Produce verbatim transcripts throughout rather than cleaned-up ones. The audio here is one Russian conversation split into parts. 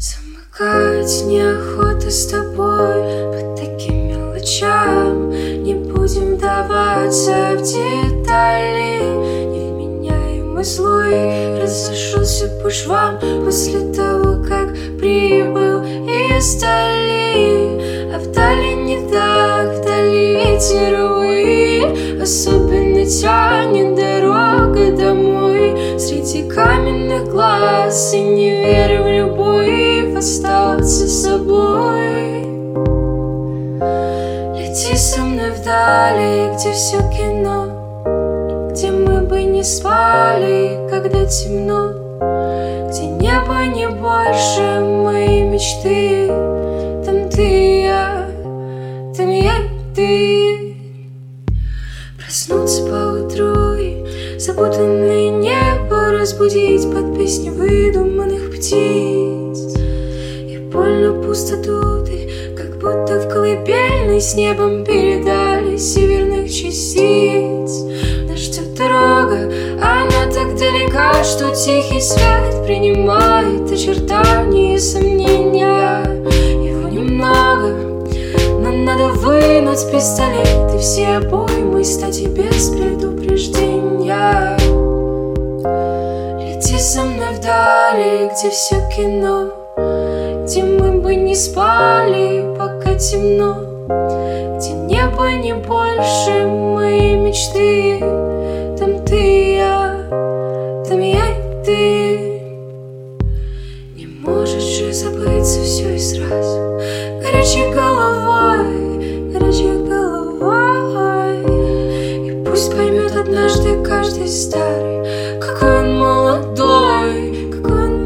Замыкать неохота с тобой по таким мелочам. Не будем вдаваться в детали. Невменяемый злой разошелся по швам после того, как прибыл из дали. А вдали не так, вдали ветер выет. Особенно тянет дорога домой. Среди каменных глаз и не верю в любовь, остаться с собой. Лети со мной вдали, где все кино, где мы бы не спали, когда темно, где небо не больше моей мечты. Там ты и я, там я и ты. Проснуться поутру и запутанное небо разбудить под песни выдуманных птиц. И больно пусто тут, и как будто в колыбельной с небом передали северных частиц. Нас ждет дорога, она так далека, что тихий свет принимает очертания и сомнения. Его немного, но надо вынуть пистолет и все обоймы стать и без предупреждения. Лети со мной вдали, где все кино, где мы бы не спали, пока темно, где небо не больше моей мечты. Там ты и я, там я и ты. Не может же забыться все и сразу. Горячей головой, горячей головой. И пусть поймет однажды каждый старый, какой он молодой, какой он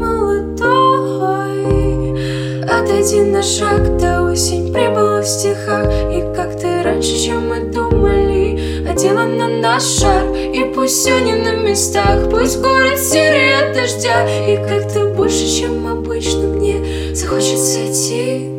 молодой. Отойди на шаг, да осень прибыла в стихах. И как-то раньше, чем мы думали, одела на наш шар. И пусть все не на местах, пусть город серый от дождя. И как-то больше, чем обычно, мне захочется идти